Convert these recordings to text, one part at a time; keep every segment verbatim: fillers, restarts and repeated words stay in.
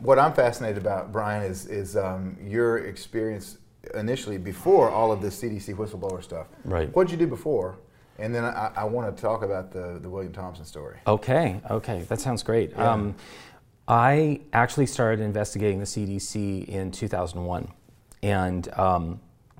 what I'm fascinated about, Brian, is is um, your experience initially before all of this C D C whistleblower stuff. Right. What did you do before? And then I, I want to talk about the, the William Thompson story. Okay, okay, that sounds great. Yeah. Um, I actually started investigating the C D C in two thousand one, and um,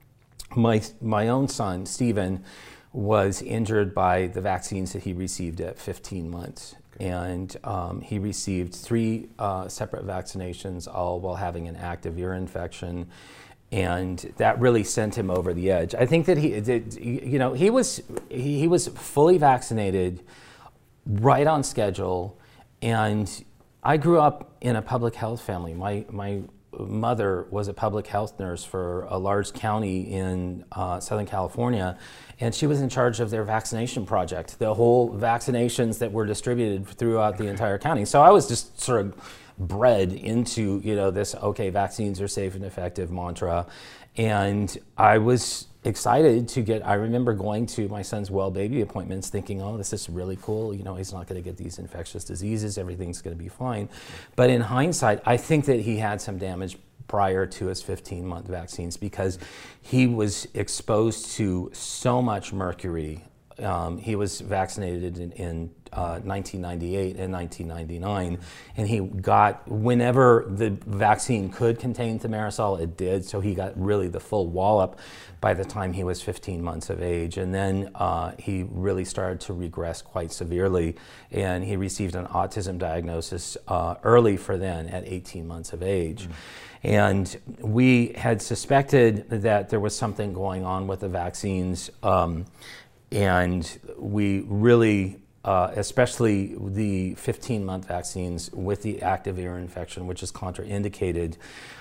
my my own son, Stephen, was injured by the vaccines that he received at fifteen months. Okay. And um, he received three uh, separate vaccinations, all while having an active ear infection. And that really sent him over the edge. I think that he, that, you know, he was he was fully vaccinated, right on schedule, and I grew up in a public health family. My my mother was a public health nurse for a large county in uh, Southern California, and she was in charge of their vaccination project, the whole vaccinations that were distributed throughout the entire county. So I was just sort of bred into, you know, this, okay, vaccines are safe and effective mantra. And I was excited to get, I remember going to my son's well baby appointments thinking, oh, this is really cool. You know, he's not going to get these infectious diseases. Everything's going to be fine. But in hindsight, I think that he had some damage prior to his fifteen month vaccines because he was exposed to so much mercury. Um, he was vaccinated in, in uh, nineteen ninety-eight and nineteen ninety-nine, and he got, whenever the vaccine could contain thimerosal, it did, so he got really the full wallop by the time he was fifteen months of age. And then uh, he really started to regress quite severely, and he received an autism diagnosis uh, early for then at eighteen months of age. Mm-hmm. And we had suspected that there was something going on with the vaccines. Um, And we really, uh, especially the fifteen month vaccines with the active ear infection, which is contraindicated,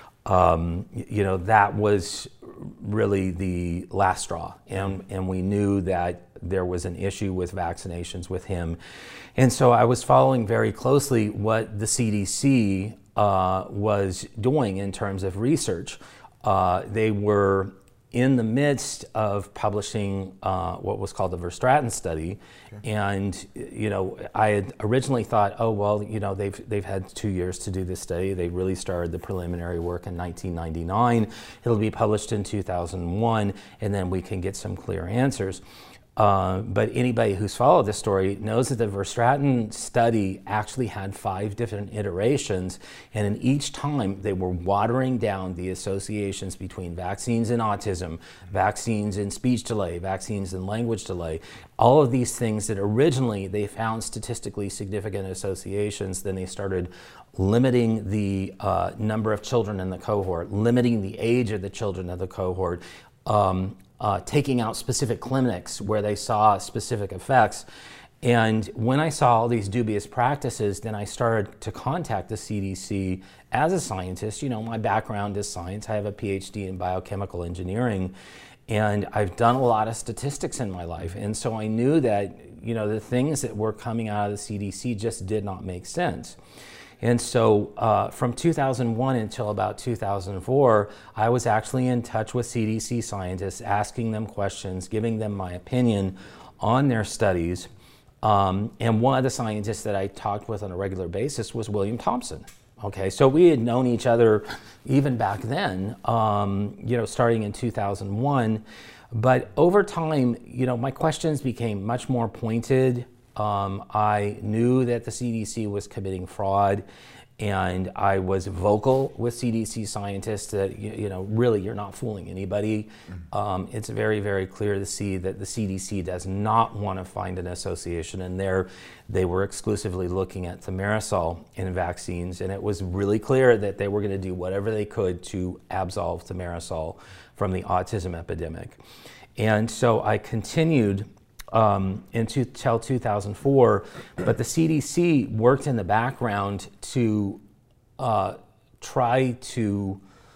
um, you know, that was really the last straw. And, and we knew that there was an issue with vaccinations with him. And so I was following very closely what the C D C uh, was doing in terms of research. Uh, they were in the midst of publishing uh, what was called the Verstraeten study. Okay. And, you know, I had originally thought, oh, well, you know, they've they've had two years to do this study. They really started the preliminary work in nineteen ninety-nine. It'll be published in two thousand one, and then we can get some clear answers. Uh, but anybody who's followed this story knows that the Verstraeten study actually had five different iterations, and in each time they were watering down the associations between vaccines and autism, vaccines and speech delay, vaccines and language delay, all of these things that originally they found statistically significant associations. Then they started limiting the uh, number of children in the cohort, limiting the age of the children of the cohort, um, Uh, taking out specific clinics where they saw specific effects. And when I saw all these dubious practices, then I started to contact the C D C as a scientist. You know, my background is science. I have a P H D in biochemical engineering, and I've done a lot of statistics in my life. And so I knew that, you know, the things that were coming out of the C D C just did not make sense. And so uh, from two thousand one until about two thousand four, I was actually in touch with C D C scientists, asking them questions, giving them my opinion on their studies. Um, and one of the scientists that I talked with on a regular basis was William Thompson. Okay, so we had known each other even back then, um, you know, starting in two thousand one. But over time, you know, my questions became much more pointed. Um, I knew that the C D C was committing fraud, and I was vocal with C D C scientists that, you, you know, really you're not fooling anybody. Mm-hmm. Um, it's very, very clear to see that the C D C does not want to find an association, and there they were exclusively looking at thimerosal in vaccines, and it was really clear that they were going to do whatever they could to absolve thimerosal from the autism epidemic. And so I continued Um, until two thousand four, but the C D C worked in the background to uh, try to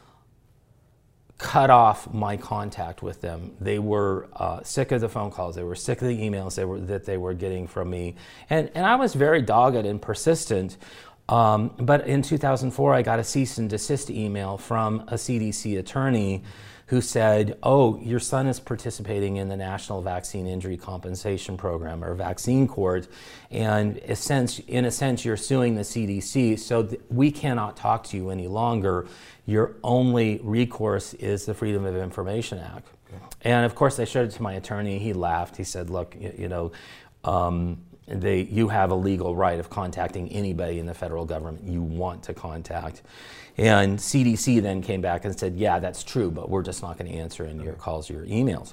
cut off my contact with them. They were uh, sick of the phone calls. They were sick of the emails they were, that they were getting from me. And, and I was very dogged and persistent. Um, but in two thousand four, I got a cease and desist email from a C D C attorney who said, oh, your son is participating in the National Vaccine Injury Compensation Program, or Vaccine Court, and in a sense, in a sense you're suing the C D C, so th- we cannot talk to you any longer. Your only recourse is the Freedom of Information Act. Okay. And of course, I showed it to my attorney. He laughed. He said, look, you, you know, um, they, you have a legal right of contacting anybody in the federal government you want to contact. And C D C then came back and said, yeah, that's true, but we're just not going to answer any of your calls or your emails.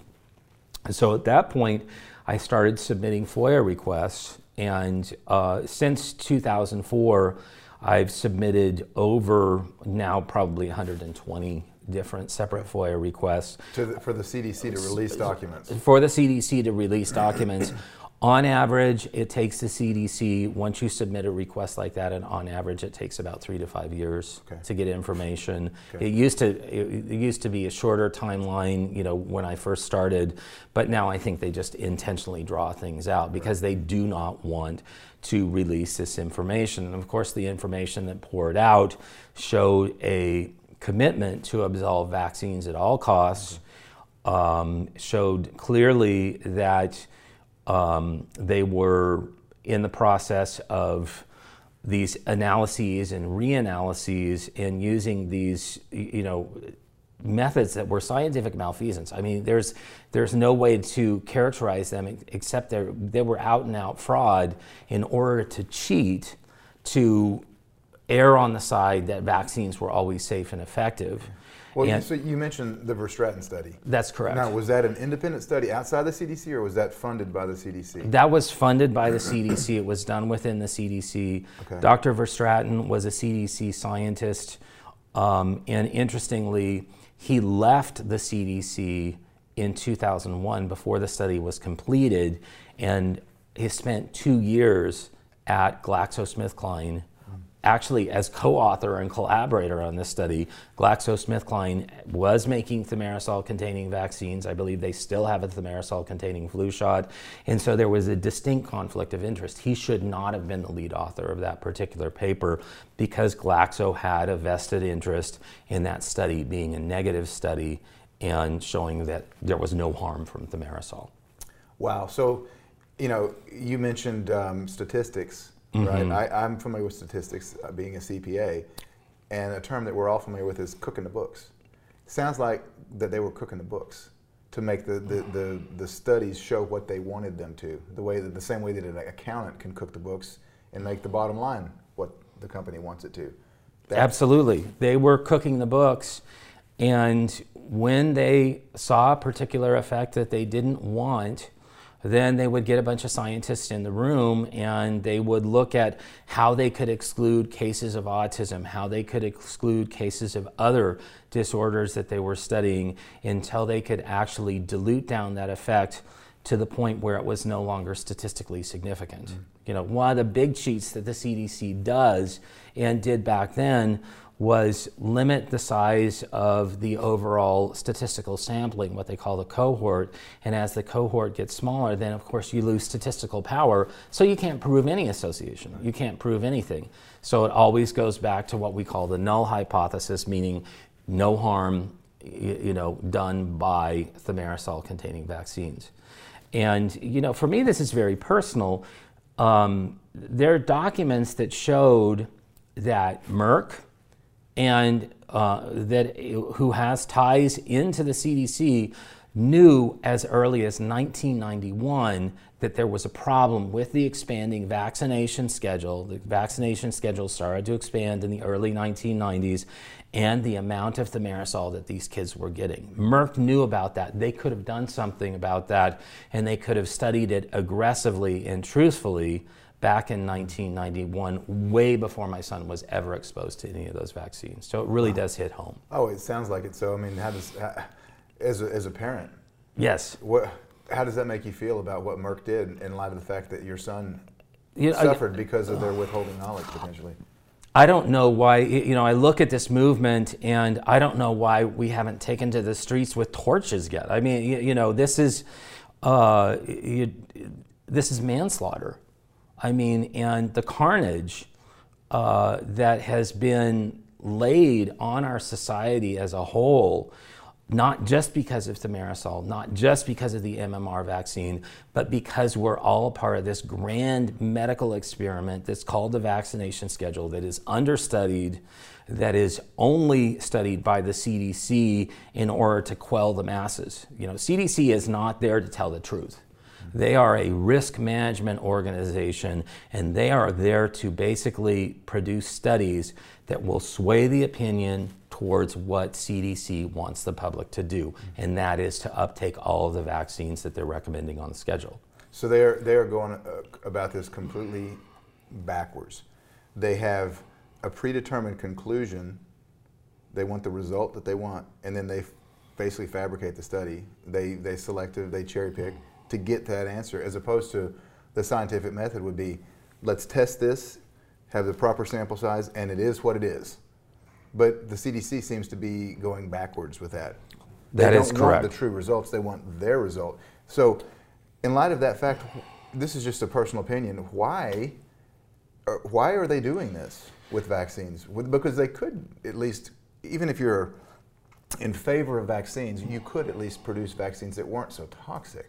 So at that point, I started submitting FOIA requests, and uh, since two thousand four, I've submitted over now probably one hundred twenty different separate FOIA requests. To the, for the C D C to release documents? For the C D C to release documents. On average, it takes the C D C, once you submit a request like that, and on average it takes about three to five years okay. to get information. Okay. It used to it, it used to be a shorter timeline, you know, when I first started, but now I think they just intentionally draw things out because they do not want to release this information. And of course, the information that poured out showed a commitment to absolve vaccines at all costs, um, showed clearly that Um, they were in the process of these analyses and reanalyses and using these, you know, methods that were scientific malfeasance. I mean, there's there's no way to characterize them except they they were out and out fraud in order to cheat, to err on the side that vaccines were always safe and effective. Well, and, so you mentioned the Verstraeten study. That's correct. Now, was that an independent study outside the C D C, or was that funded by the C D C? That was funded by the C D C. It was done within the C D C. Okay. Doctor Verstraeten was a C D C scientist, um, and interestingly, he left the C D C in two thousand one before the study was completed, and he spent two years at GlaxoSmithKline, actually as co-author and collaborator on this study. GlaxoSmithKline was making thimerosal-containing vaccines. I believe they still have a thimerosal-containing flu shot. And so there was a distinct conflict of interest. He should not have been the lead author of that particular paper because Glaxo had a vested interest in that study being a negative study and showing that there was no harm from thimerosal. Wow. So, you know, you mentioned um, statistics. Right, mm-hmm. I, I'm familiar with statistics, uh, being a C P A, and a term that we're all familiar with is cooking the books. Sounds like that they were cooking the books to make the, the, the, the studies show what they wanted them to, the way that the same way that an accountant can cook the books and make the bottom line what the company wants it to. That Absolutely, they were cooking the books, and when they saw a particular effect that they didn't want, then they would get a bunch of scientists in the room and they would look at how they could exclude cases of autism, how they could exclude cases of other disorders that they were studying until they could actually dilute down that effect to the point where it was no longer statistically significant. Mm-hmm. You know, one of the big cheats that the C D C does and did back then was limit the size of the overall statistical sampling, what they call the cohort. And as the cohort gets smaller, then of course you lose statistical power, so you can't prove any association. You can't prove anything. So it always goes back to what we call the null hypothesis, meaning no harm, you know, done by thimerosal-containing vaccines. And, you know, for me, this is very personal. Um, there are documents that showed that Merck, and uh, that who has ties into the C D C, knew as early as nineteen ninety-one that there was a problem with the expanding vaccination schedule. The vaccination schedule started to expand in the early nineteen nineties, and the amount of thimerosal that these kids were getting. Merck knew about that. They could have done something about that, and they could have studied it aggressively and truthfully back in nineteen ninety-one, way before my son was ever exposed to any of those vaccines. So it really wow. does hit home. Oh, it sounds like it. So, I mean, how does, how, as, a, as a parent, yes, what, how does that make you feel about what Merck did in light of the fact that your son you know, suffered I, because of their withholding knowledge, potentially? I don't know why, you know, I look at this movement and I don't know why we haven't taken to the streets with torches yet. I mean, you, you know, this is, uh, you, this is manslaughter. I mean, and the carnage uh, that has been laid on our society as a whole, not just because of thimerosal, not just because of the M M R vaccine, but because we're all a part of this grand medical experiment that's called the vaccination schedule, that is understudied, that is only studied by the C D C in order to quell the masses. You know, C D C is not there to tell the truth. They are a risk management organization, and they are there to basically produce studies that will sway the opinion towards what C D C wants the public to do, and that is to uptake all of the vaccines that they're recommending on the schedule. So they're they're going uh, about this completely backwards. They have a predetermined conclusion. They want the result that they want, and then they f- basically fabricate the study. They they selective, they cherry pick to get that answer, as opposed to the scientific method would be, let's test this, have the proper sample size, and it is what it is. But the C D C seems to be going backwards with that. They That is don't correct. want the true results, they want their result. So in light of that fact, this is just a personal opinion, why, uh, why are they doing this with vaccines? With- Because they could at least, even if you're in favor of vaccines, you could at least produce vaccines that weren't so toxic.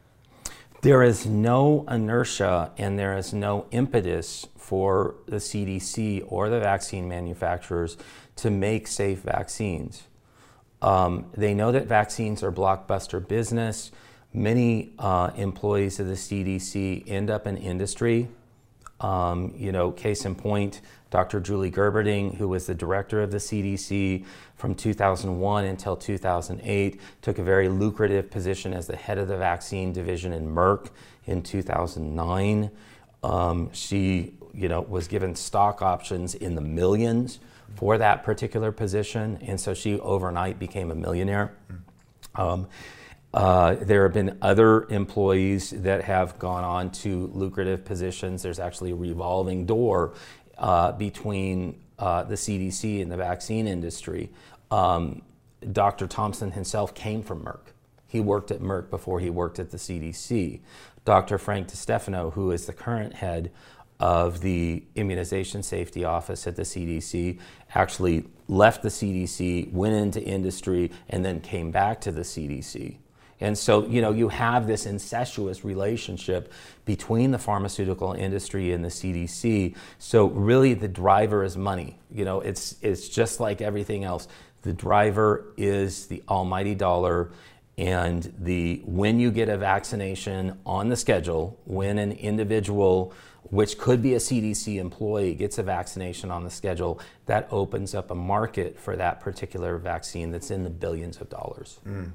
There is no inertia and there is no impetus for the C D C or the vaccine manufacturers to make safe vaccines. Um, they know that vaccines are blockbuster business. Many uh, employees of the C D C end up in industry. Um, you know, case in point, Doctor Julie Gerberding, who was the director of the C D C from two thousand one until two thousand eight, took a very lucrative position as the head of the vaccine division in Merck in two thousand nine. Um, she, you know, was given stock options in the millions for that particular position, and so she overnight became a millionaire. Um, Uh, there have been other employees that have gone on to lucrative positions. There's actually a revolving door uh, between uh, the C D C and the vaccine industry. Um, Doctor Thompson himself came from Merck. He worked at Merck before he worked at the C D C. Doctor Frank DiStefano, who is the current head of the Immunization Safety Office at the C D C, actually left the C D C, went into industry, and then came back to the C D C. And so, you know, you have this incestuous relationship between the pharmaceutical industry and the C D C. So really the driver is money. You know, it's it's just like everything else. The driver is the almighty dollar, and the when you get a vaccination on the schedule, when an individual, which could be a C D C employee, gets a vaccination on the schedule, that opens up a market for that particular vaccine that's in the billions of dollars. Mm.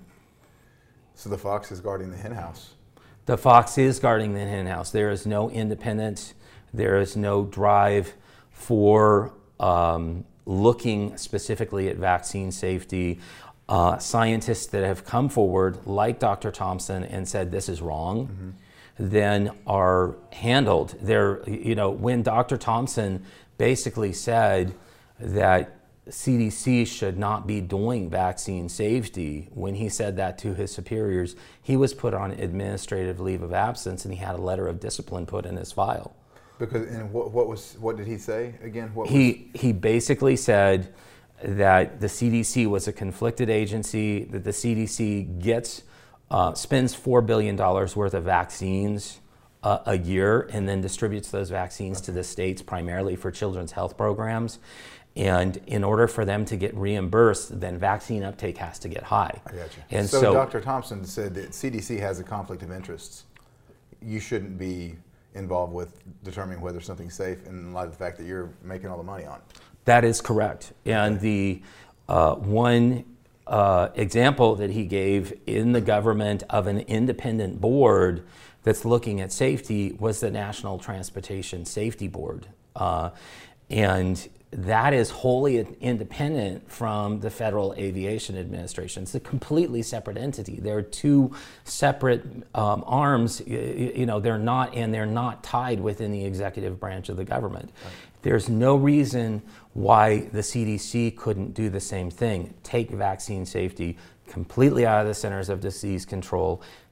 So the fox is guarding the hen house. The fox is guarding the hen house. There is no independence. There is no drive for um, looking specifically at vaccine safety. Uh, scientists that have come forward, like Doctor Thompson, and said this is wrong, mm-hmm. then are handled. They're, you know, when Doctor Thompson basically said that C D C should not be doing vaccine safety, when he said that to his superiors, he was put on administrative leave of absence, and he had a letter of discipline put in his file. Because and what, what was what did he say again? What he was... he basically said that the C D C was a conflicted agency, that the C D C gets uh, spends four billion dollars worth of vaccines uh, a year, and then distributes those vaccines okay. to the states primarily for children's health programs. And in order for them to get reimbursed, then vaccine uptake has to get high. I got you. And so, so Doctor Thompson said that C D C has a conflict of interests. You shouldn't be involved with determining whether something's safe in light of the fact that you're making all the money on it. That is correct. And the uh, one uh, example that he gave in the government of an independent board that's looking at safety was the National Transportation Safety Board. Uh, and that is wholly independent from the Federal Aviation Administration. It's a completely separate entity. They're two separate um, arms. You, you know, they're not, and they're not tied within the executive branch of the government. Right. There's no reason why the C D C couldn't do the same thing. Take vaccine safety completely out of the Centers of Disease Control.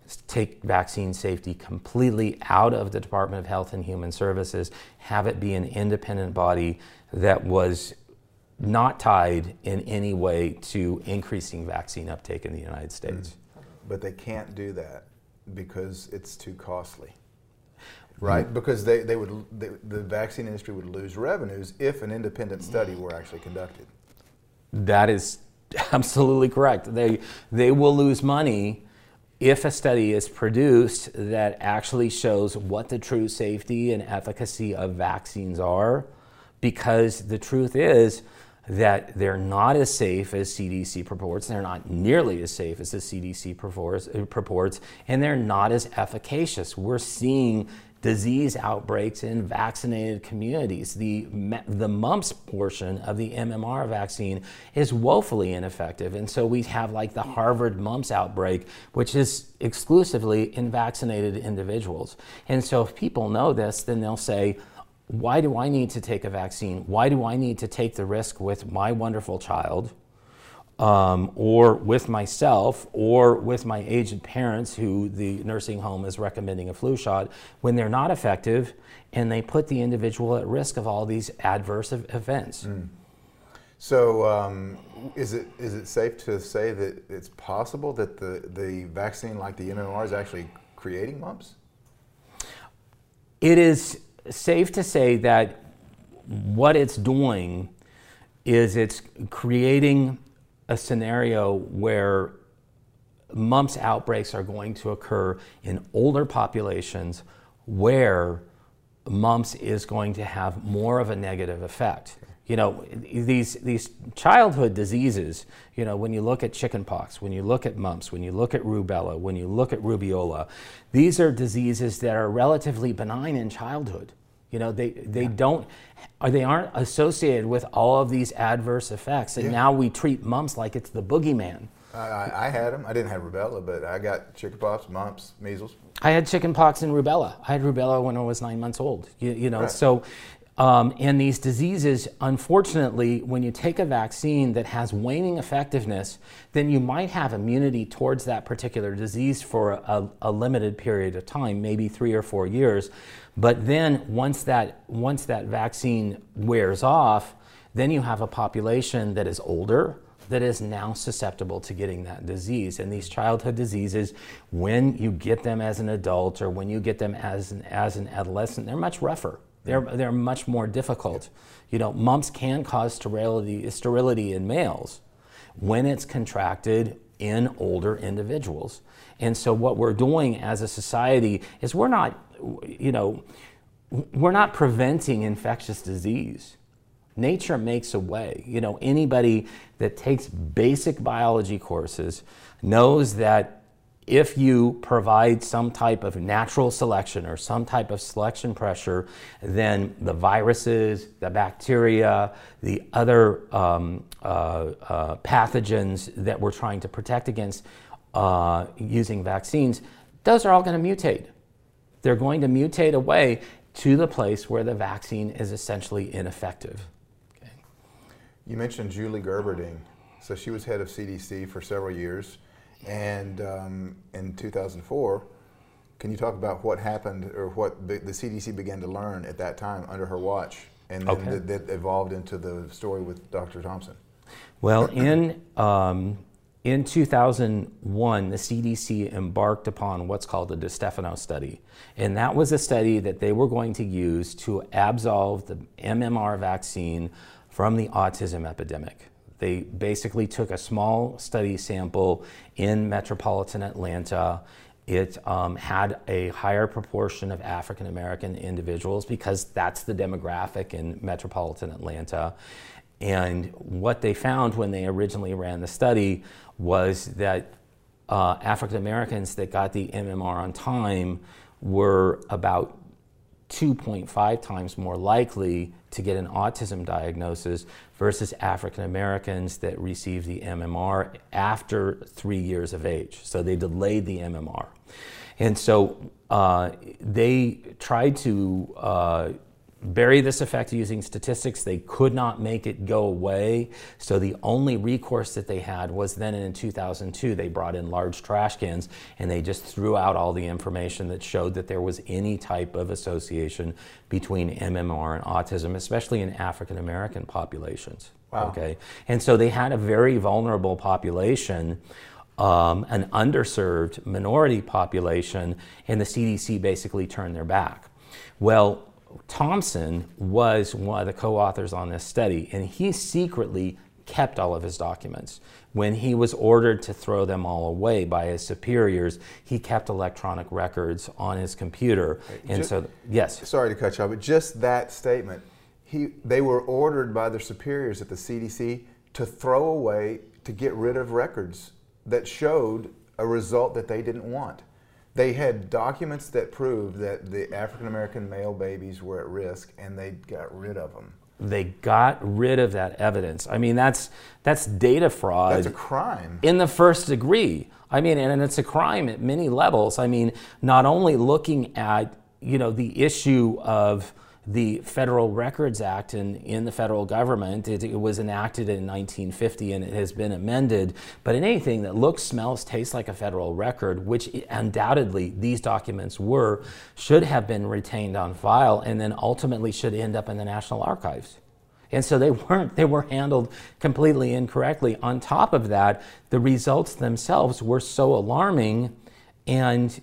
take vaccine safety completely out of the Department of Health and Human Services, have it be an independent body that was not tied in any way to increasing vaccine uptake in the United States. Mm. But they can't do that because it's too costly, right? Mm. Because they, they would they, the vaccine industry would lose revenues if an independent study were actually conducted. That is absolutely correct. They they will lose money if a study is produced that actually shows what the true safety and efficacy of vaccines are, because the truth is that they're not as safe as C D C purports, they're not nearly as safe as the C D C purports, purports and they're not as efficacious. We're seeing disease outbreaks in vaccinated communities. The, the mumps portion of the M M R vaccine is woefully ineffective. And so we have like the Harvard mumps outbreak, which is exclusively in vaccinated individuals. And so if people know this, then they'll say, why do I need to take a vaccine? Why do I need to take the risk with my wonderful child? Um, or with myself, or with my aged parents who the nursing home is recommending a flu shot, when they're not effective and they put the individual at risk of all these adverse events. Mm. So um, is it is it safe to say that it's possible that the, the vaccine like the M M R is actually creating mumps? It is safe to say that what it's doing is it's creating a scenario where mumps outbreaks are going to occur in older populations where mumps is going to have more of a negative effect. You know, these these childhood diseases, you know, when you look at chickenpox, when you look at mumps, when you look at rubella, when you look at rubeola, these are diseases that are relatively benign in childhood. You know, they, they yeah. don't, or they aren't associated with all of these adverse effects. And yeah. now we treat mumps like it's the boogeyman. I, I had them. I didn't have rubella, but I got chickenpox, mumps, measles. I had chickenpox and rubella. I had rubella when I was nine months old. You, you know, right. so, um, and these diseases, unfortunately, when you take a vaccine that has waning effectiveness, then you might have immunity towards that particular disease for a, a limited period of time, maybe three or four years. But then once that, once that vaccine wears off, then you have a population that is older, that is now susceptible to getting that disease. And these childhood diseases, when you get them as an adult or when you get them as an, as an adolescent, they're much rougher. They're, they're much more difficult. You know, mumps can cause sterility, sterility in males when it's contracted in older individuals. And so what we're doing as a society is we're not, you know, we're not preventing infectious disease. Nature makes a way. You know, anybody that takes basic biology courses knows that if you provide some type of natural selection or some type of selection pressure, then the viruses, the bacteria, the other um, uh, uh, pathogens that we're trying to protect against uh, using vaccines, those are all going to mutate. They're going to mutate away to the place where the vaccine is essentially ineffective. Okay. You mentioned Julie Gerberding. So she was head of C D C for several years. And um, in two thousand four, can you talk about what happened or what the, the C D C began to learn at that time under her watch, and then okay. that, that evolved into the story with Doctor Thompson? Well, in um, in two thousand one, the C D C embarked upon what's called the DiStefano study, and that was a study that they were going to use to absolve the M M R vaccine from the autism epidemic. They basically took a small study sample in metropolitan Atlanta. It um, had a higher proportion of African American individuals because that's the demographic in metropolitan Atlanta. And what they found when they originally ran the study was that uh, African Americans that got the M M R on time were about two point five times more likely to get an autism diagnosis versus African Americans that received the M M R after three years of age. So they delayed the M M R. And so uh, they tried to uh, bury this effect using statistics. They could not make it go away. So the only recourse that they had was then in two thousand two, they brought in large trash cans and they just threw out all the information that showed that there was any type of association between M M R and autism, especially in African American populations. Wow. Okay. And so they had a very vulnerable population, um, an underserved minority population, and the C D C basically turned their back. Well, Thompson was one of the co-authors on this study, and he secretly kept all of his documents. When he was ordered to throw them all away by his superiors, he kept electronic records on his computer. And just, so, yes. Sorry to cut you off, but just that statement, he, they were ordered by their superiors at the C D C to throw away, to get rid of records that showed a result that they didn't want. They had documents that proved that the African American male babies were at risk, and they got rid of them. They got rid of that evidence. I mean, that's that's data fraud. That's a crime. In the first degree. I mean, and it's a crime at many levels. I mean, not only looking at, you know, the issue of the Federal Records Act in, in the federal government. It, it was enacted in nineteen fifty and it has been amended. But in anything that looks, smells, tastes like a federal record, which undoubtedly these documents were, should have been retained on file and then ultimately should end up in the National Archives. And so they weren't, they were handled completely incorrectly. On top of that, the results themselves were so alarming, and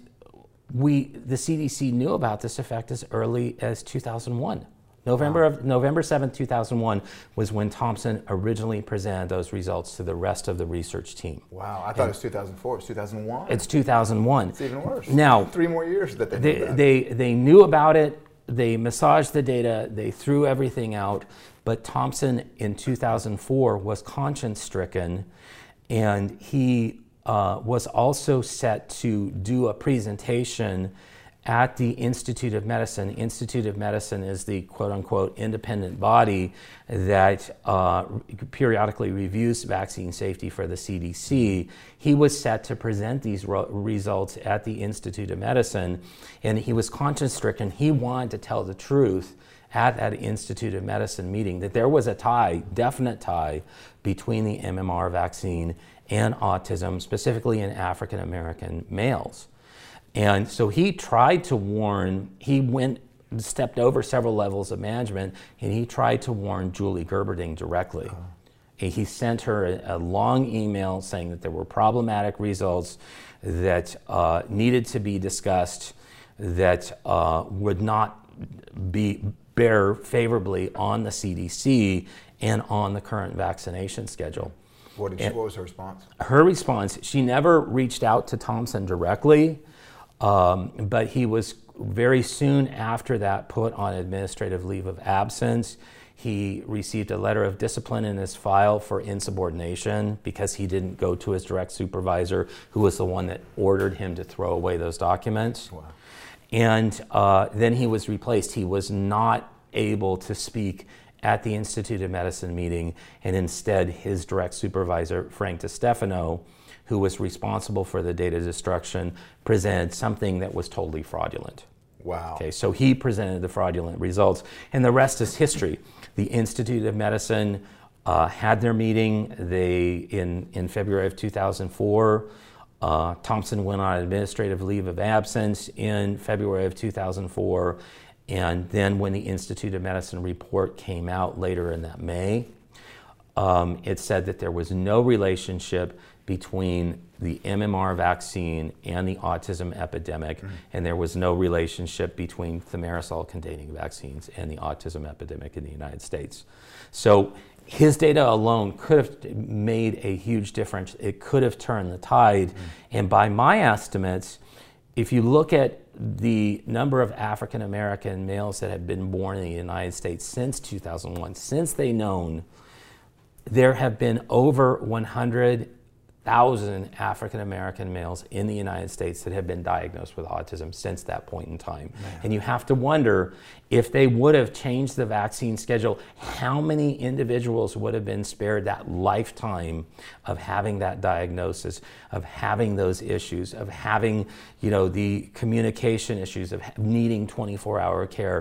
we, the C D C knew about this effect as early as two thousand one. November of November seventh, two thousand one was when Thompson originally presented those results to the rest of the research team. Wow, I thought and it was two thousand four. It's two thousand one. It's two thousand one. It's even worse. Now, three more years that they they, knew about. they they knew about it. They massaged the data. They threw everything out. But Thompson in two thousand four was conscience-stricken, and he uh, was also set to do a presentation at the Institute of Medicine. Institute of Medicine is the quote-unquote independent body that uh, periodically reviews vaccine safety for the C D C. He was set to present these ro- results at the Institute of Medicine, and he was conscience-stricken. He wanted to tell the truth at that Institute of Medicine meeting, that there was a tie, definite tie, between the M M R vaccine and autism, specifically in African American males. And so he tried to warn, he went, stepped over several levels of management, and he tried to warn Julie Gerberding directly. Uh-huh. And he sent her a, a long email saying that there were problematic results that uh, needed to be discussed, that uh, would not be bear favorably on the C D C and on the current vaccination schedule. What, did she, what was her response? Her response, she never reached out to Thompson directly, um, but he was very soon after that put on administrative leave of absence. He received a letter of discipline in his file for insubordination because he didn't go to his direct supervisor, who was the one that ordered him to throw away those documents. Wow. And uh, then he was replaced. He was not able to speak at the Institute of Medicine meeting, and instead his direct supervisor, Frank DiStefano, who was responsible for the data destruction, presented something that was totally fraudulent. Wow. Okay, so he presented the fraudulent results, and the rest is history. The Institute of Medicine uh, had their meeting they in, in February of two thousand four. Uh, Thompson went on administrative leave of absence in February of two thousand four, and then when the Institute of Medicine report came out later in that May, um, it said that there was no relationship between the M M R vaccine and the autism epidemic, mm-hmm. and there was no relationship between thimerosal-containing vaccines and the autism epidemic in the United States. So his data alone could have made a huge difference. It could have turned the tide. Mm-hmm. And by my estimates, if you look at the number of African American males that have been born in the United States since two thousand one, since they known, there have been over one hundred thousand African American males in the United States that have been diagnosed with autism since that point in time. Man. And you have to wonder, if they would have changed the vaccine schedule, how many individuals would have been spared that lifetime of having that diagnosis, of having those issues, of having, you know, the communication issues, of needing twenty-four hour care.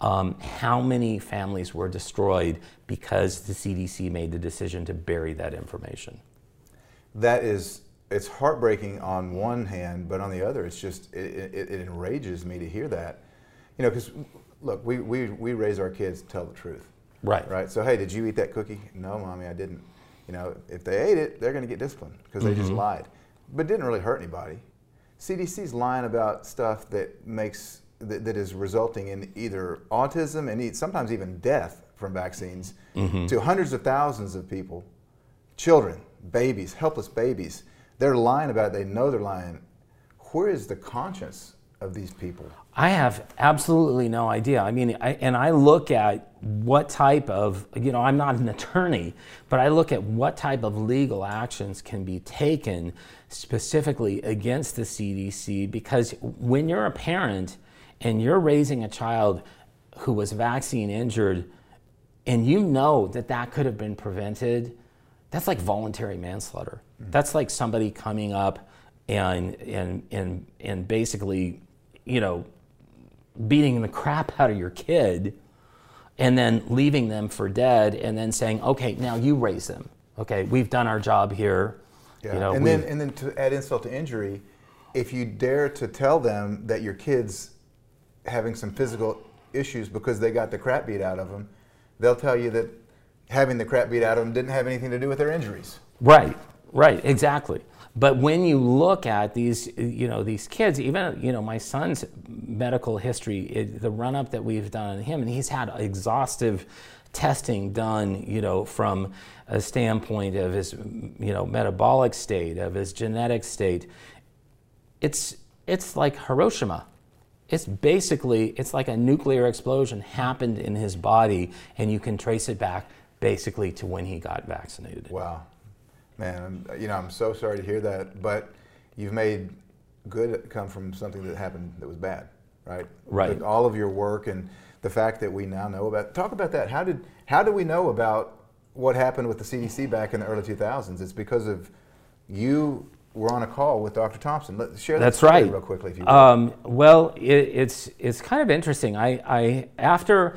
um, how many families were destroyed because the C D C made the decision to bury that information. That is, it's heartbreaking on one hand, but on the other, it's just, it, it, it enrages me to hear that. You know, because, look, we, we, we raise our kids to tell the truth. Right. Right. So, hey, did you eat that cookie? No, Mommy, I didn't. You know, if they ate it, they're going to get disciplined because they mm-hmm. just lied. But it didn't really hurt anybody. C D C's lying about stuff that makes, that, that is resulting in either autism and sometimes even death from vaccines mm-hmm. to hundreds of thousands of people, children, babies, helpless babies. They're lying about it. They know they're lying. Where is the conscience of these people? I have absolutely no idea. I mean, I, and I look at what type of, you know, I'm not an attorney, but I look at what type of legal actions can be taken specifically against the C D C, because when you're a parent and you're raising a child who was vaccine injured and you know that that could have been prevented, that's like voluntary manslaughter. Mm-hmm. That's like somebody coming up and and and and basically, you know, beating the crap out of your kid and then leaving them for dead and then saying, okay, now you raise them. Okay, we've done our job here. Yeah. You know, and then and then to add insult to injury, if you dare to tell them that your kid's having some physical issues because they got the crap beat out of them, they'll tell you that having the crap beat out of them didn't have anything to do with their injuries. Right, right, exactly. But when you look at these, you know, these kids, even, you know, my son's medical history, it, the run-up that we've done on him, and he's had exhaustive testing done, you know, from a standpoint of his, you know, metabolic state, of his genetic state. It's, it's like Hiroshima. It's basically, it's like a nuclear explosion happened in his body, and you can trace it back basically to when he got vaccinated. Wow. Man, you know, I'm so sorry to hear that, but you've made good come from something that happened that was bad, right? Right. But all of your work and the fact that we now know about, talk about that. How did, how do we know about what happened with the C D C back in the early two thousands? It's because of you were on a call with Doctor Thompson. Let's share that That's story right. real quickly, if you will. Um, well, it, it's it's kind of interesting. I, I after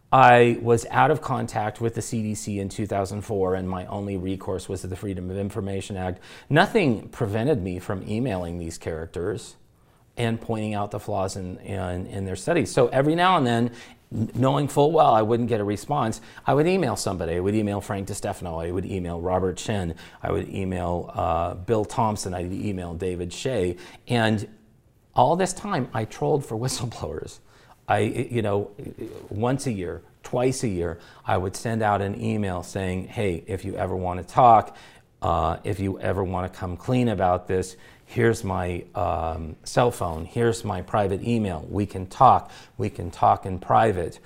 I was out of contact with the C D C in two thousand four, and my only recourse was the Freedom of Information Act. Nothing prevented me from emailing these characters and pointing out the flaws in, in, in their studies. So every now and then, knowing full well I wouldn't get a response, I would email somebody. I would email Frank DiStefano. I would email Robert Shin. I would email uh, Bill Thompson. I would email David Shea. And all this time, I trolled for whistleblowers. I, you know, once a year, twice a year, I would send out an email saying, hey, if you ever want to talk, uh, if you ever want to come clean about this, here's my um, cell phone, here's my private email. We can talk, we can talk in private.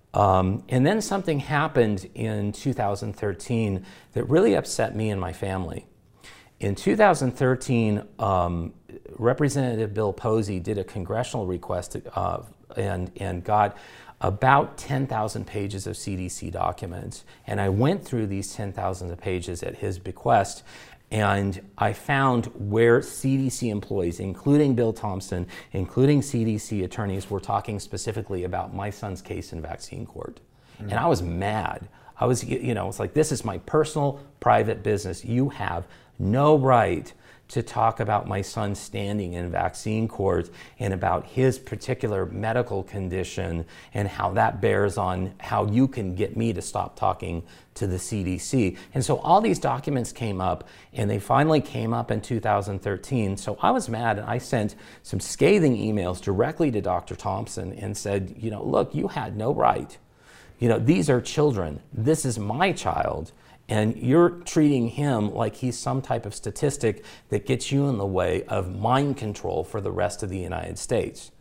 Um, and then something happened in two thousand thirteen that really upset me and my family. In two thousand thirteen, um, Representative Bill Posey did a congressional request uh, and, and got about ten thousand pages of C D C documents. And I went through these ten thousand pages at his bequest, and I found where C D C employees, including Bill Thompson, including C D C attorneys, were talking specifically about my son's case in vaccine court. Mm-hmm. And I was mad. I was, you know, it's like, this is my personal, private business. You have no right to talk about my son standing in vaccine court and about his particular medical condition and how that bears on how you can get me to stop talking to the C D C. And so all these documents came up, and they finally came up in two thousand thirteen. So I was mad, and I sent some scathing emails directly to Doctor Thompson and said, you know, look, you had no right. You know, these are children. This is my child. And you're treating him like he's some type of statistic that gets you in the way of mind control for the rest of the United States.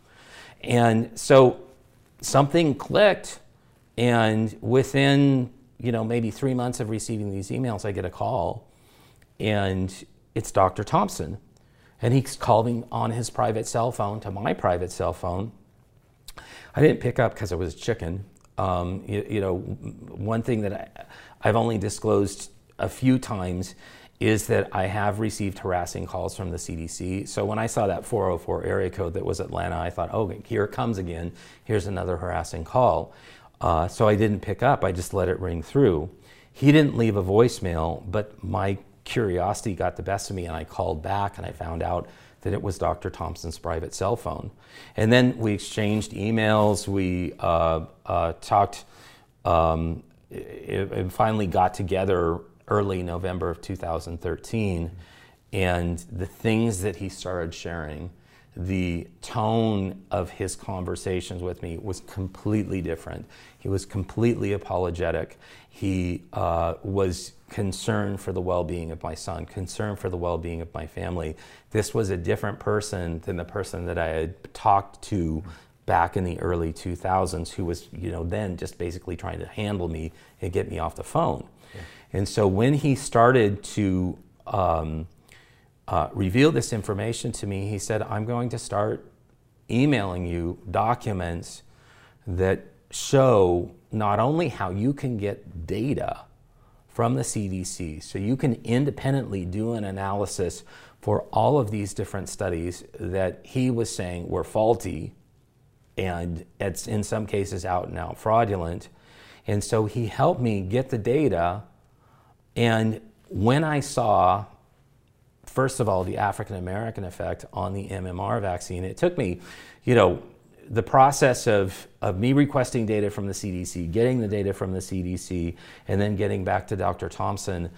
And so something clicked, and within, you know, maybe three months of receiving these emails, I get a call, and it's Doctor Thompson. And he's calling on his private cell phone to my private cell phone. I didn't pick up because I was a chicken. Um, you, you know, one thing that I, I've only disclosed a few times is that I have received harassing calls from the C D C. So when I saw that four oh four area code that was Atlanta, I thought, oh, here it comes again. Here's another harassing call. Uh, so I didn't pick up, I just let it ring through. He didn't leave a voicemail, but my curiosity got the best of me, and I called back and I found out that it was Doctor Thompson's private cell phone. And then we exchanged emails, we uh, uh, talked, um, and finally got together early November of two thousand thirteen, and the things that he started sharing, the tone of his conversations with me was completely different. He was completely apologetic. He uh, was concerned for the well-being of my son, concerned for the well-being of my family. This was a different person than the person that I had talked to back in the early two thousands, who was, you know, then just basically trying to handle me and get me off the phone. Yeah. And so when he started to um, uh, reveal this information to me, he said, I'm going to start emailing you documents that show not only how you can get data from the C D C, so you can independently do an analysis for all of these different studies that he was saying were faulty, and it's in some cases out and out fraudulent. And so he helped me get the data. And when I saw, first of all, the African American effect on the M M R vaccine, it took me, you know, the process of, of me requesting data from the C D C, getting the data from the C D C, and then getting back to Doctor Thompson,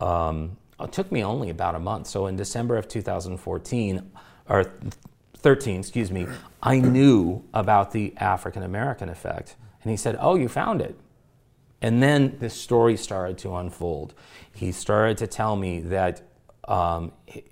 um, it took me only about a month. So in December of two thousand fourteen, or thirteen, excuse me, I knew about the African American effect. And he said, oh, you found it. And then the story started to unfold. He started to tell me that um,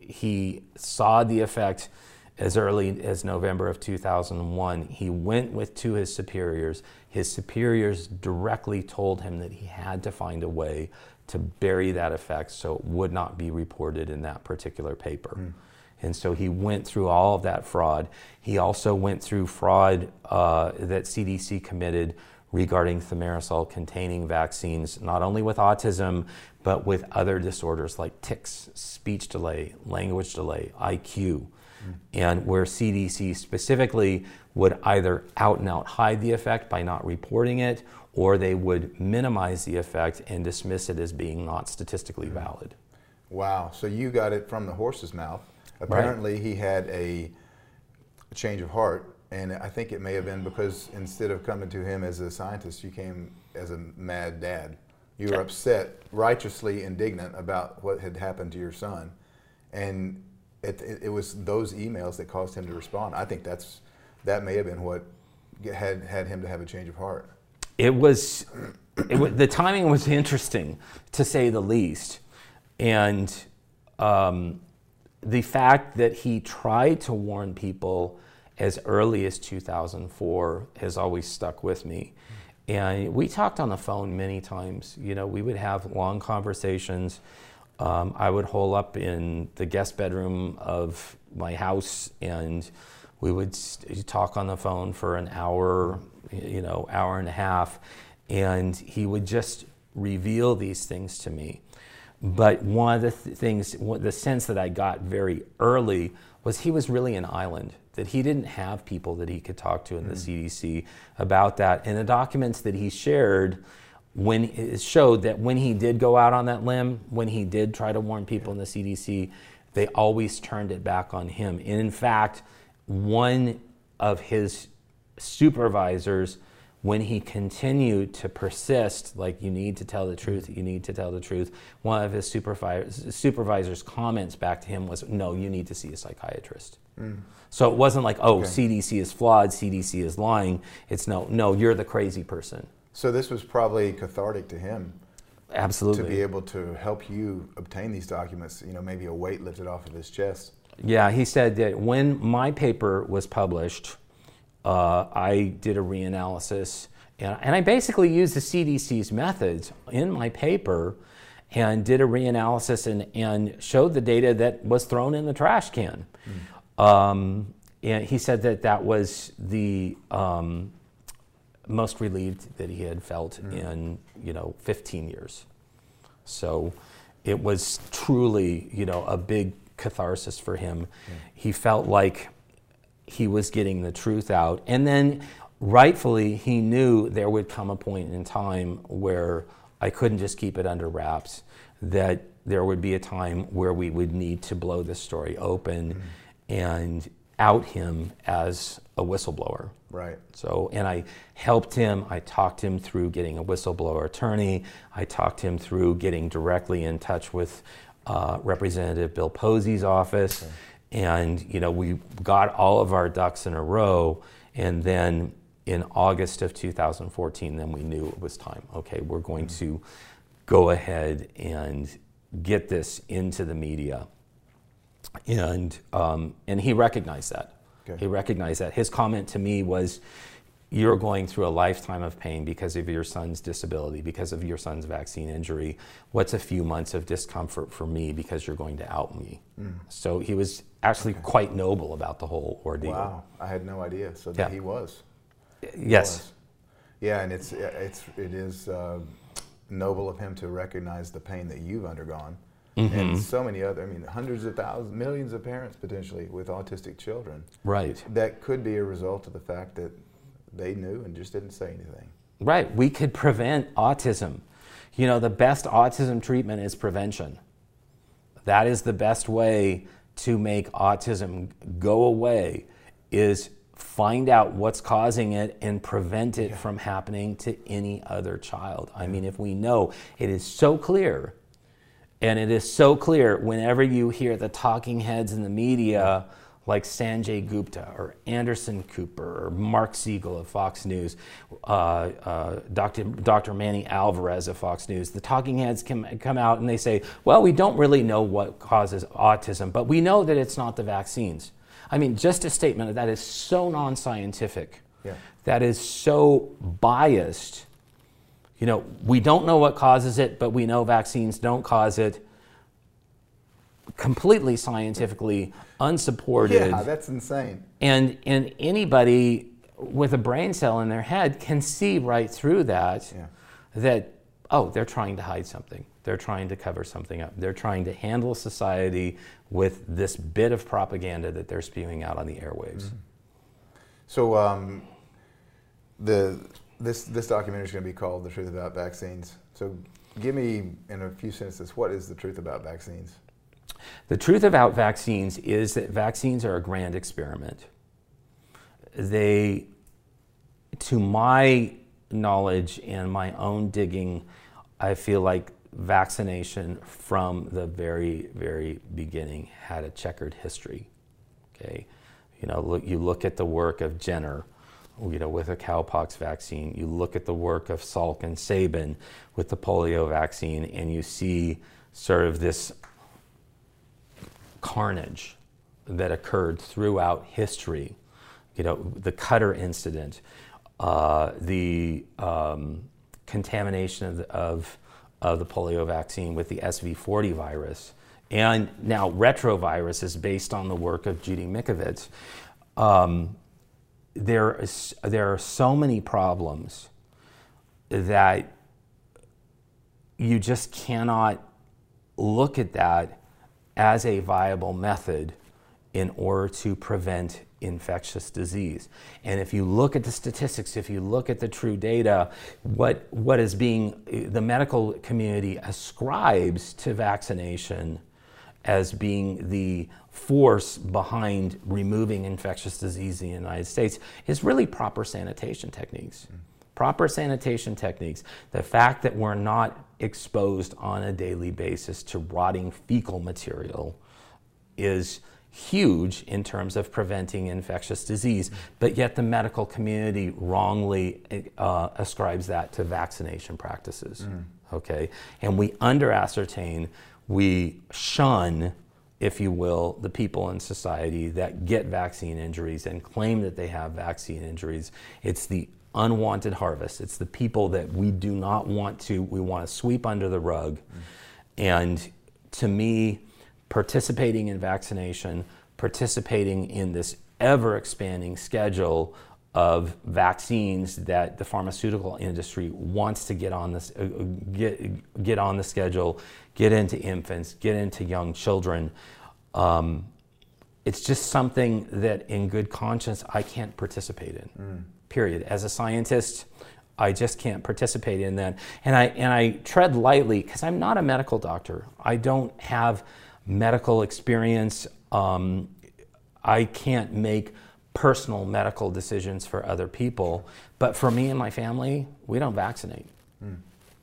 he saw the effect as early as November of two thousand one. He went with to his superiors. His superiors directly told him that he had to find a way to bury that effect so it would not be reported in that particular paper. Mm. And so he went through all of that fraud. He also went through fraud uh, that C D C committed regarding thimerosal-containing vaccines, not only with autism, but with other disorders like tics, speech delay, language delay, I Q, mm. and where C D C specifically would either out and out hide the effect by not reporting it, or they would minimize the effect and dismiss it as being not statistically valid. Wow, so you got it from the horse's mouth. Apparently right. He had a change of heart. And I think it may have been because instead of coming to him as a scientist, you came as a mad dad. You were upset, righteously indignant about what had happened to your son. And it, it, it was those emails that caused him to respond. I think that's that may have been what had, had him to have a change of heart. It was, it was the timing was interesting, to say the least. And um, the fact that he tried to warn people as early as two thousand four has always stuck with me. And we talked on the phone many times. You know, we would have long conversations. Um, I would hole up in the guest bedroom of my house, and we would talk on the phone for an hour, you know, hour and a half, and he would just reveal these things to me. But one of the th- things, the sense that I got very early was he was really an island, that he didn't have people that he could talk to in mm-hmm. the C D C about that. And the documents that he shared when it showed that when he did go out on that limb, when he did try to warn people in the C D C, they always turned it back on him. And in fact, one of his supervisors, when he continued to persist, like, you need to tell the truth, you need to tell the truth, one of his supervisors, supervisors' comments back to him was, no, you need to see a psychiatrist. Mm. So it wasn't like, oh, okay. C D C is flawed, C D C is lying. It's no, no, you're the crazy person. So this was probably cathartic to him. Absolutely. To be able to help you obtain these documents, you know, maybe a weight lifted off of his chest. Yeah, he said that when my paper was published, Uh, I did a reanalysis, and, and I basically used the C D C's methods in my paper and did a reanalysis and, and showed the data that was thrown in the trash can. Mm. Um, and he said that that was the um, most relieved that he had felt mm. in, you know, fifteen years. So it was truly, you know, a big catharsis for him. Yeah. He felt like he was getting the truth out. And then rightfully, he knew there would come a point in time where I couldn't just keep it under wraps, that there would be a time where we would need to blow this story open mm-hmm. and out him as a whistleblower. Right. So, and I helped him, I talked him through getting a whistleblower attorney, I talked him through getting directly in touch with uh, Representative Bill Posey's office, okay. and you know, we got all of our ducks in a row, and then in August of two thousand fourteen, then we knew it was time. Okay, we're going mm-hmm. to go ahead and get this into the media. And um, and he recognized that. Okay. He recognized that. His comment to me was, you're going through a lifetime of pain because of your son's disability, because of your son's vaccine injury. What's a few months of discomfort for me because you're going to out me? Mm. So he was actually okay. quite noble about the whole ordeal. Wow, I had no idea. So that yeah. he was. He yes. Was. Yeah, and it's it's it is uh, noble of him to recognize the pain that you've undergone. Mm-hmm. And so many other, I mean, hundreds of thousands, millions of parents potentially with autistic children. Right. That could be a result of the fact that they knew and just didn't say anything. Right. We could prevent autism. You know, the best autism treatment is prevention. That is the best way to make autism go away, is find out what's causing it and prevent it yeah. from happening to any other child. I mean, if we know, it is so clear. And it is so clear whenever you hear the talking heads in the media like Sanjay Gupta or Anderson Cooper or Mark Siegel of Fox News, uh, uh, Doctor Doctor Manny Alvarez of Fox News, the talking heads come, come out and they say, well, we don't really know what causes autism, but we know that it's not the vaccines. I mean, just a statement of that is so non-scientific, yeah. that is so biased. You know, we don't know what causes it, but we know vaccines don't cause it. Completely scientifically unsupported. Yeah, that's insane. And and anybody with a brain cell in their head can see right through that, yeah. that, oh, they're trying to hide something. They're trying to cover something up. They're trying to handle society with this bit of propaganda that they're spewing out on the airwaves. Mm-hmm. So um, the... This this documentary is going to be called The Truth About Vaccines. So give me, in a few sentences, what is the truth about vaccines? The truth about vaccines is that vaccines are a grand experiment. They, to my knowledge and my own digging, I feel like vaccination from the very, very beginning had a checkered history. Okay, you know, look, you look at the work of Jenner, you know, with a cowpox vaccine. You look at the work of Salk and Sabin with the polio vaccine, and you see sort of this carnage that occurred throughout history. You know, the Cutter incident, uh, the um, contamination of the, of, of the polio vaccine with the S V forty virus, and now retrovirus is based on the work of Judy Mikovits. Um, There is, there are so many problems that you just cannot look at that as a viable method in order to prevent infectious disease. And if you look at the statistics, if you look at the true data, what what is being, the medical community ascribes to vaccination as being the force behind removing infectious disease in the United States is really proper sanitation techniques. Mm. Proper sanitation techniques. The fact that we're not exposed on a daily basis to rotting fecal material is huge in terms of preventing infectious disease, but yet the medical community wrongly uh, ascribes that to vaccination practices. Mm. Okay, and we under ascertain, we shun, if you will, the people in society that get vaccine injuries and claim that they have vaccine injuries. It's the unwanted harvest. It's the people that we do not want to, we want to sweep under the rug. Mm. And to me, participating in vaccination, participating in this ever expanding schedule of vaccines that the pharmaceutical industry wants to get on this, uh, get get on the schedule, get into infants, get into young children. Um, it's just something that, in good conscience, I can't participate in. Mm. Period. As a scientist, I just can't participate in that, and I and I tread lightly because I'm not a medical doctor. I don't have medical experience. Um, I can't make personal medical decisions for other people, but for me and my family, we don't vaccinate. Mm.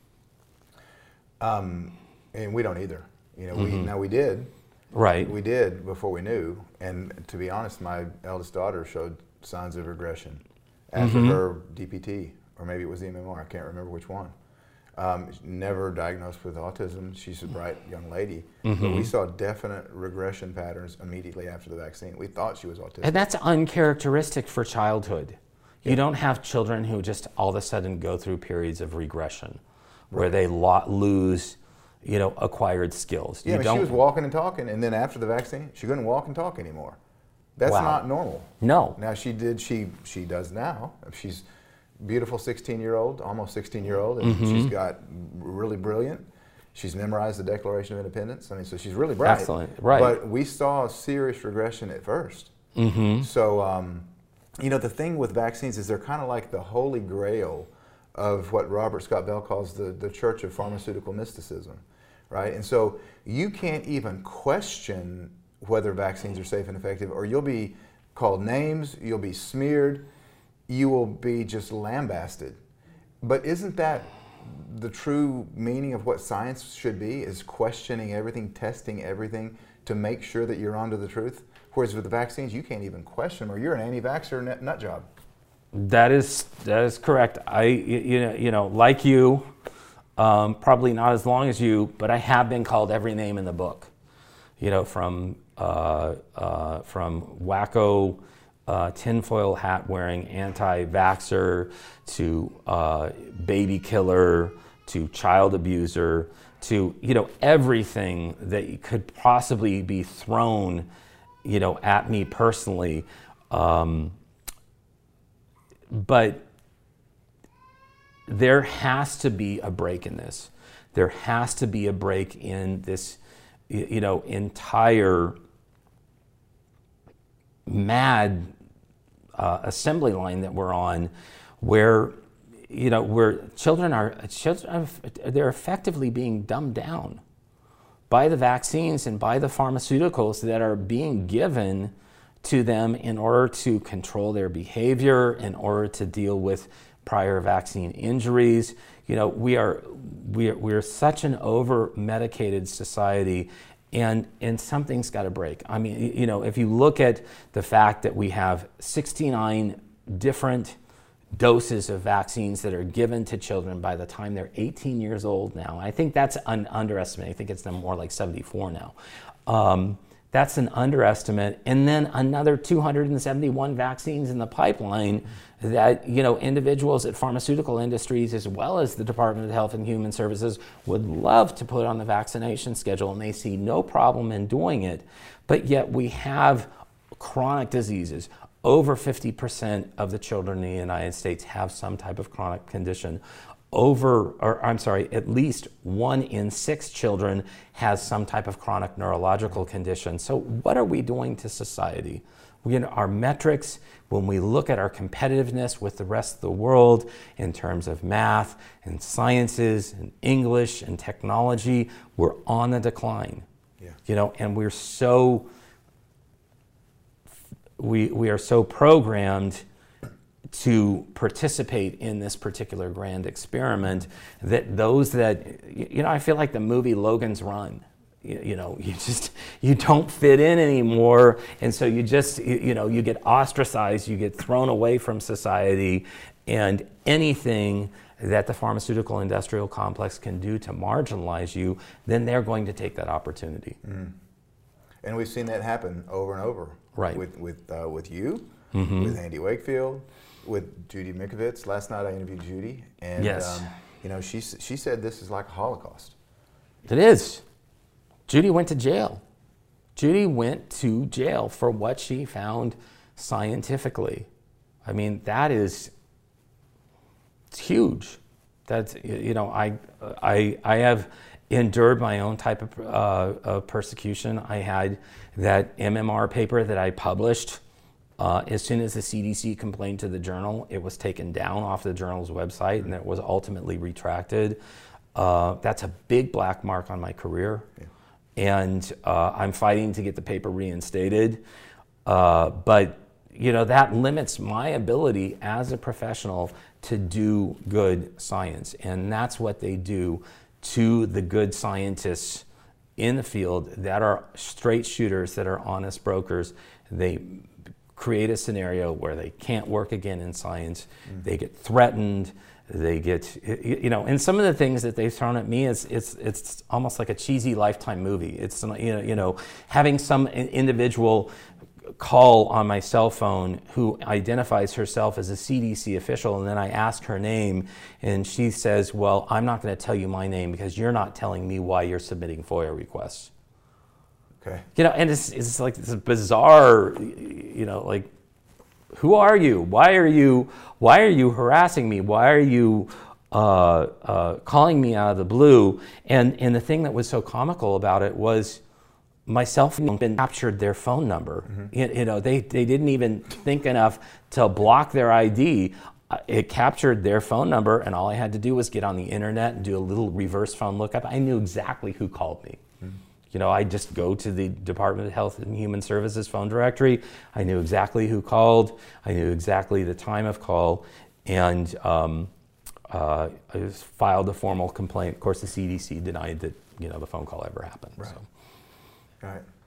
Um, and we don't either. You know, we mm-hmm. now we did. Right. We did before we knew, and to be honest, my eldest daughter showed signs of regression after mm-hmm. her D P T, or maybe it was M M R. I can't remember which one. Um, never diagnosed with autism. She's a bright young lady. Mm-hmm. But we saw definite regression patterns immediately after the vaccine. We thought she was autistic. And that's uncharacteristic for childhood. Yeah. You don't have children who just all of a sudden go through periods of regression where right. they lo- lose, you know, acquired skills. Yeah, you I mean, don't... she was walking and talking, and then after the vaccine, she couldn't walk and talk anymore. That's wow. not normal. No. Now she did, she she does now. She's beautiful sixteen-year-old, almost sixteen-year-old, and mm-hmm. she's got really brilliant. She's memorized the Declaration of Independence. I mean, so she's really bright. Excellent, right. But we saw serious regression at first. Mm-hmm. So, um, you know, the thing with vaccines is they're kind of like the holy grail of what Robert Scott Bell calls the, the church of pharmaceutical mysticism, right? And so you can't even question whether vaccines are safe and effective, or you'll be called names, you'll be smeared, you will be just lambasted. But isn't that the true meaning of what science should be, is questioning everything, testing everything to make sure that you're onto the truth? Whereas with the vaccines, you can't even question them, or you're an anti-vaxxer nut, nut job. That is that is correct. I you know you know like you, um, probably not as long as you, but I have been called every name in the book. You know, from uh, uh, from wacko, uh, tinfoil hat wearing anti-vaxxer to uh, baby killer to child abuser to you know everything that could possibly be thrown, you know, at me personally. Um, But there has to be a break in this. There has to be a break in this, you know, entire mad uh, assembly line that we're on, where, you know, where children are, children are, they're effectively being dumbed down by the vaccines and by the pharmaceuticals that are being given to them in order to control their behavior, in order to deal with prior vaccine injuries. You know, we are we are, we are such an over-medicated society, and and something's got to break. I mean, you know, if you look at the fact that we have sixty-nine different doses of vaccines that are given to children by the time they're eighteen years old now. I think that's an underestimate. I think it's more like seventy-four now. Um, That's an underestimate. And then another two hundred seventy-one vaccines in the pipeline that, you know, individuals at pharmaceutical industries as well as the Department of Health and Human Services would love to put on the vaccination schedule, and they see no problem in doing it. But yet we have chronic diseases. Over fifty percent of the children in the United States have some type of chronic condition. Over, or I'm sorry, at least one in six children has some type of chronic neurological condition. So what are we doing to society? We, you know, our metrics, when we look at our competitiveness with the rest of the world in terms of math and sciences and English and technology, we're on the decline. Yeah. You know, and we're so, we, we are so programmed to participate in this particular grand experiment that those that, you know, I feel like the movie Logan's Run, you, you know, you just, you don't fit in anymore. And so you just, you, you know, you get ostracized, you get thrown away from society, and anything that the pharmaceutical industrial complex can do to marginalize you, then they're going to take that opportunity. Mm. And we've seen that happen over and over. Right. With, with, uh, with you, mm-hmm. with Andy Wakefield, with Judy Mikovits. Last night I interviewed Judy, and yes. um, you know, she she said this is like a Holocaust. It is. Judy went to jail. Judy went to jail for what she found scientifically. I mean, that is it's huge. That's, you know, I, I, I have endured my own type of, uh, of persecution. I had that M M R paper that I published. Uh, as soon as the C D C complained to the journal, it was taken down off the journal's website, and it was ultimately retracted. Uh, that's a big black mark on my career. Yeah. And uh, I'm fighting to get the paper reinstated. Uh, but, you know, that limits my ability as a professional to do good science. And that's what they do to the good scientists in the field that are straight shooters, that are honest brokers. They create a scenario where they can't work again in science. Mm. They get threatened. They get, you know, and some of the things that they've thrown at me is it's it's almost like a cheesy Lifetime movie. It's, you know, you know, having some individual call on my cell phone who identifies herself as a C D C official, and then I ask her name, and she says, well, I'm not going to tell you my name because you're not telling me why you're submitting FOIA requests. Okay. You know, and it's it's like this bizarre, you know, like, who are you? Why are you why are you harassing me? Why are you uh, uh, calling me out of the blue? And and the thing that was so comical about it was my cell phone captured their phone number. Mm-hmm. you, you know, they, they didn't even think enough to block their I D. It captured their phone number, and all I had to do was get on the internet and do a little reverse phone lookup. I knew exactly who called me. Mm-hmm. You know, I just go to the Department of Health and Human Services phone directory. I knew exactly who called. I knew exactly the time of call, and um, uh, I just filed a formal complaint. Of course, the C D C denied that, you know, the phone call ever happened. Right. So. Right.